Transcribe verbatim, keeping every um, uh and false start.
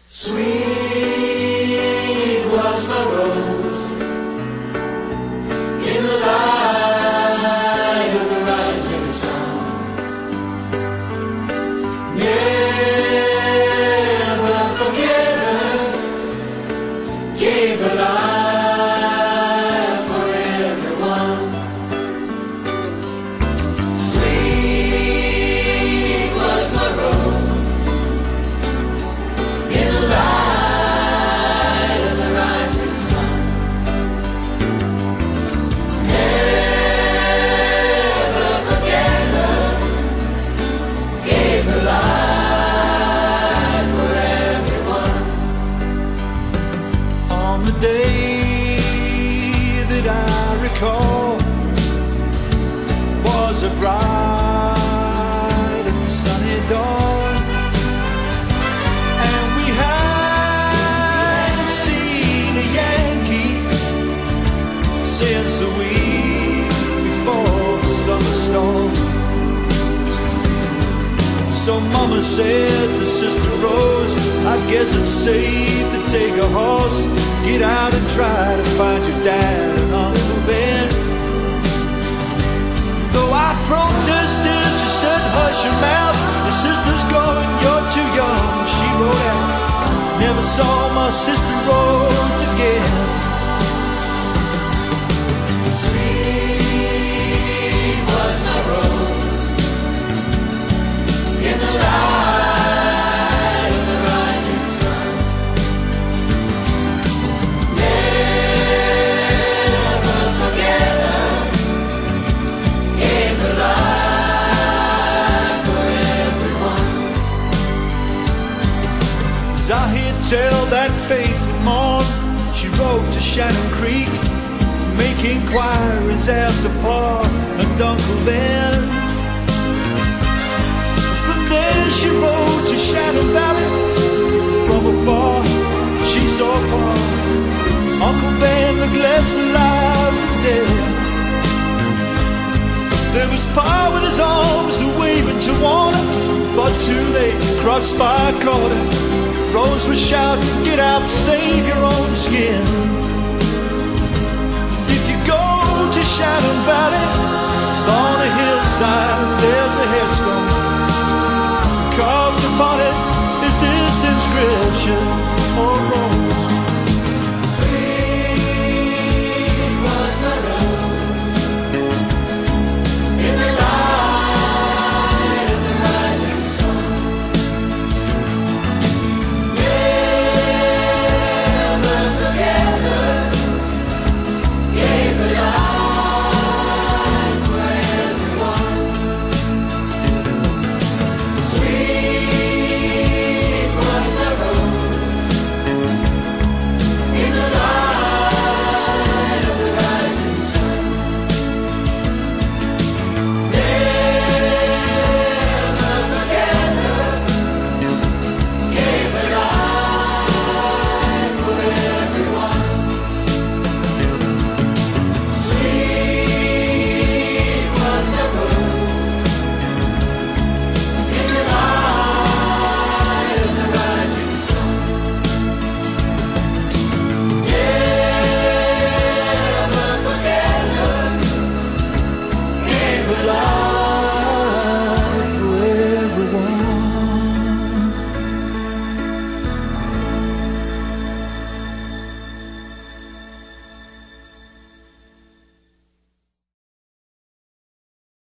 Sweet was my rose in the light of the rising sun. Never forget her, gave her life for everyone. Sweet was my rose in the light of the rising sun. Never forget her, gave her life for everyone. On the day that I recall was a bright and sunny dawn, and we hadn't seen a Yankee since the week before the summer storm. So Mama said to Sister Rose, I guess it's safe to take a horse, get out and try to find your dad and Uncle Ben. Though I protested, she said, hush your mouth, your sister's going, you're too young. She wrote out, never saw my sister Rose again. Sweet was my rose in the light of the rising sun. Never forget her, gave her life for everyone. As I hear tell that faithful morn, she rode to Shannon Creek, make inquiries after Pa and Uncle Ben. From there she rode to Shannon Valley. From afar she saw Pa, Uncle Ben looked less alive than dead. There was Pa with his arms waving to warn her, but too late, crossfire caught her. Rose was shouting, get out, save your own skin. If you go to Shannon Valley, on a hillside